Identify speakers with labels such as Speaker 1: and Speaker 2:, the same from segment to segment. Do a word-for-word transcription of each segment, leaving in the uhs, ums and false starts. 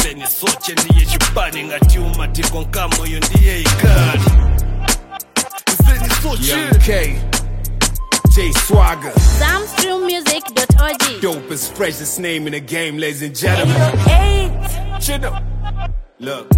Speaker 1: Mseni soche ndiye chipani ngati umatiko nkamo yo ndiye ikani. Mseni soche
Speaker 2: Young K, J Swagger,
Speaker 3: Zamstream Music dot org.
Speaker 2: dopest, freshest name in the game, ladies and gentlemen. Shut up. Look.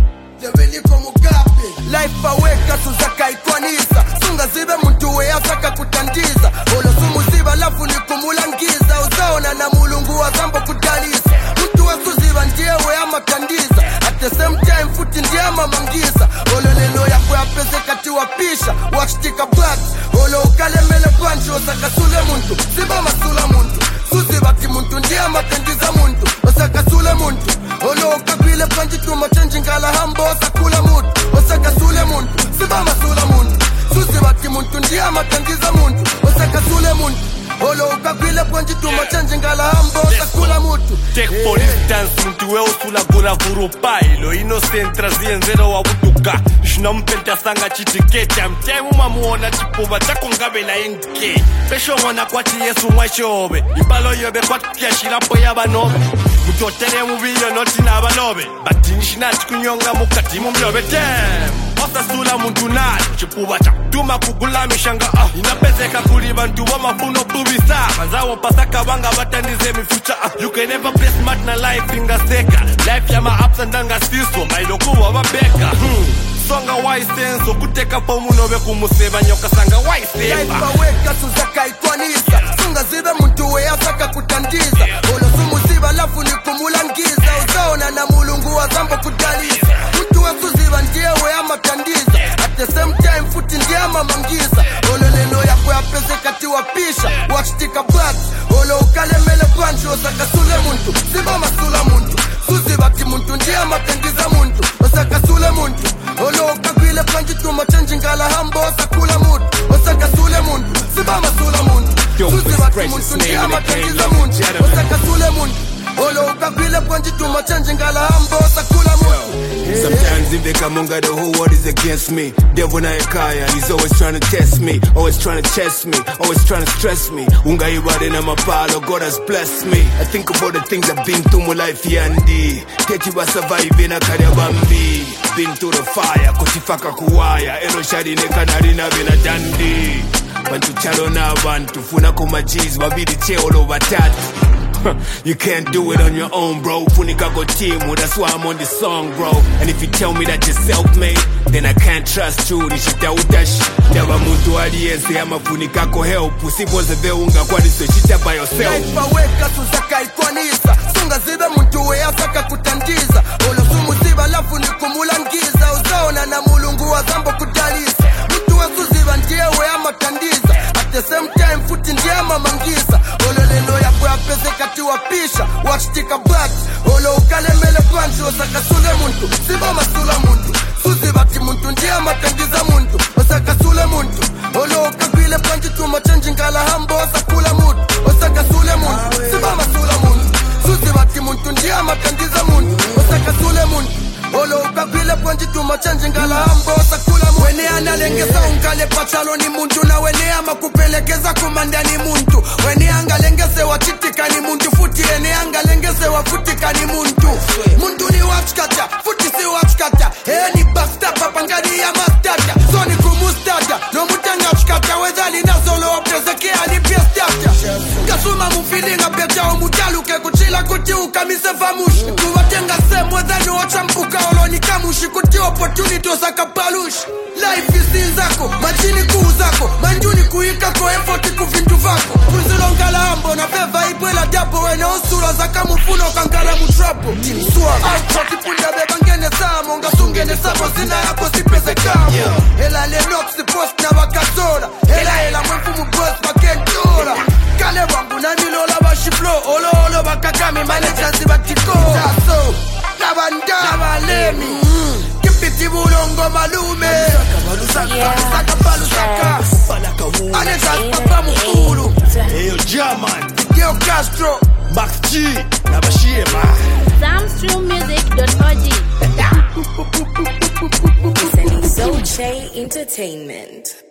Speaker 4: Life aweka suzaka ikwanisa sunga zibe muntu we asaka kutandiza olo sumuziba lafu ni kumulangiza uzaona na mulungu wa zambo kudalisa mtu wa suziba ndiye we ama kandiza at the same time futi ndiye ama mangiza olo lelo ya kwe apese kati wapisha washtika blacks olo ukale mele pancho osaka sule muntu ziba masula muntu suziba ki muntu ndiye ama kandiza muntu osaka sule muntu olo ukabile panchi tuma change ngala hambo osakula muntu osaka sule muntu siba masula muntu suziba ki muntu ndiye ama kandiza muntu osaka sule muntu olo ukabile panchi tuma change ngala hambo osakula muntu.
Speaker 1: Take for instance muntu we usula gura guru pailo innocent trazienzero wa butuka shinompenta sanga chitiketi amtemu mamuona chipuba chakungabe na enke pesho mona kwati Yesu mwashobe ibalo yobe kwati yashirapo yabanobe mutotere mubiyo noti nabanobe batinishina chikunyonga mukati mu myobe tem osasula muntu nalo chipuba chakutuma kugulamisha nga ah inapezeka kuli bantu bamafuno bubisa banzawo pasaka banga batandize mifucha ah you can never play smart na life ingaseka life ya ma ups and downs ngasiso mailokuwa babeka hmm. Songa waisenso kuteka pomu nobe kumuseba nyoka sanga waiseba.
Speaker 4: Life aweka suzaka ikwanisa sunga zibe muntu we asaka kutandiza olo sumuziba lafu ni kumulangiza uzaona na mulungu wa zambo kudalisa mtu wa suziba ndiye we ama kandiza at the same time futi ndiye ama mangiza olo lelo ya kwe apese kati wapisha washtika blacks olo ukale mele pancho osaka sule muntu ziba masula muntu suziba ki muntu ndiye ama kandiza muntu osaka sule muntu olo ukabile panchi tuma change ngala hambo osakula muntu osaka sule muntu siba masula muntu suziba ki muntu ndiye ama kandiza muntu osaka sule muntu olo ukabile panchi tuma change ngala hambo osakula muntu.
Speaker 2: Sometimes if they come on, the whole world is against me. Devil na ekaya, he's always trying to test me, always trying to test me, always trying to stress me. Unga ibade na mapalo, God has blessed me. I think about the things I've been through my life yandi. Teti wa survive na kaya bambi. Been through the fire, kutifaka kuwaya. Ero shadi ne kanari na bina dandi. Bantu chalo na bantu, funa kuma G's, wabidi che olo batatu. You can't do it on your own, bro. Funika go team, that's why I'm on this song, bro. And if you tell me that you're self-made, then I can't trust you. Nishita utashi, never muntu aliyense ama funika ko help. Usipoze veunga kwa niso shita by yourself.
Speaker 4: Life aweka suzaka ikwanisa sunga zibe muntu we asaka kutandiza olo sumuziba lafu ni kumulangiza uzaona na mulungu wa zambo kudalisa mtu wa suziba ndiye we ama kandiza at the same time futi ndiye ama mangiza olo lelo ya kwe apese kati wapisha washtika blacks olo ukale mele pancho osaka sule muntu siba masula muntu suziba ki muntu ndiye ama kandiza muntu osaka sule muntu olo ukabile panchi tuma change ngala hambo osakula muntu osaka sule muntu siba masula muntu suziba ki muntu ndiye ama kandiza muntu osaka sule muntu olo ukabile panchi tuma change ngala hambo osakula muntu wene analengeza unkale pachalo ni muntu na wene ama kupelekeza kumanda ni muntu wene angalengeze wachitika ni muntu futi ene angalengeze wafutika ni muntu muntu ni wachkata futi si wachkata eh ni bastapa pangari ya mastata so ni kumustata no mutanga chkata wedali na solo wapezeke ali piestata kasuma mufilinga pecha umutaluke kuchila kuti ukamise famushi kuwatenga semwe dhani wachampuka oloni kamushi kuti opportunity osaka palushi life is zako majini kuu zako manjuni kuika ko effort kuvintu vako kuzilonga lambo na feva ibwela dapo wene osura zaka mufuno kangala mutrapo timswa alfa kipunda bebangene samo nga sungene samo zina yako sipese kamo ela le nox post na bakazora ela ela mwefu mboss bakentora kale wangu na milola bashiflo olo olo bakakami manager zibatiko so nabanda nabalemi kipiti bulongo malume saka balusaka aneza papa mukulu
Speaker 1: Eyo German
Speaker 4: Geo Castro
Speaker 1: Max G na Bashiema
Speaker 3: Zamstream Music dot org.
Speaker 5: It's an Isoche Entertainment.